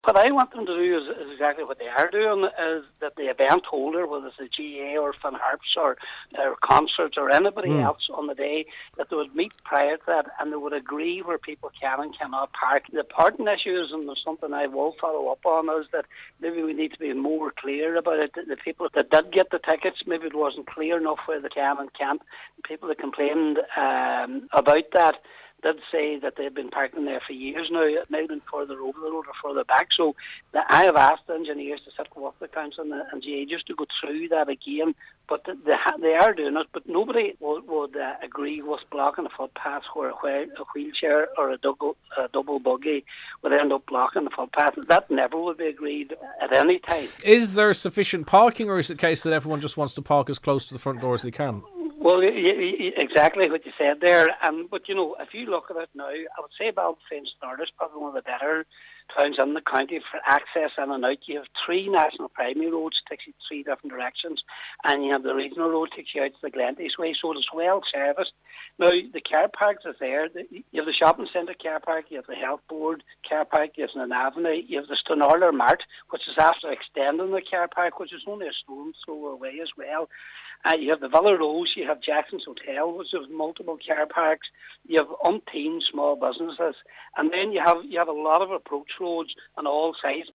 What I want them to do is exactly what they are doing, is that the event holder, whether it's a GA or Finn Harps or concerts or anybody Mm. else on the day, that they would meet prior to that and they would agree where people can and cannot park. The parking issues, and there's something I will follow up on, is that maybe we need to be more clear about it. The people that did get the tickets, maybe it wasn't clear enough where they can and can't. People that complained about that did say that they've been parking there for years now. It might have been further over the road or further back. So I have asked the engineers to sit with the council and GA just to go through that again. But they are doing it. But nobody would agree with blocking a footpath where a wheelchair or a double buggy would end up blocking the footpath. That never would be agreed at any time. Is there sufficient parking, or is it a case that everyone just wants to park as close to the front door as they can? Well, exactly what you said there. But, if you look at it now, I would say Ballyphane Start is probably one of the better towns in the county for access in and out. You have 3 national primary roads, takes you 3 different directions, and you have the regional road, takes you out to the Glenties Way, so it's well serviced. Now, the car parks is there. You have the shopping centre car park, you have the health board car park, you have an avenue, you have the Stonarler Mart, which is after extending the car park, which is only a stone's throw away as well. You have the Villa Rose, you have Jackson's Hotel, which has multiple car parks. You have umpteen small businesses, and then you have a lot of approach roads on all sides.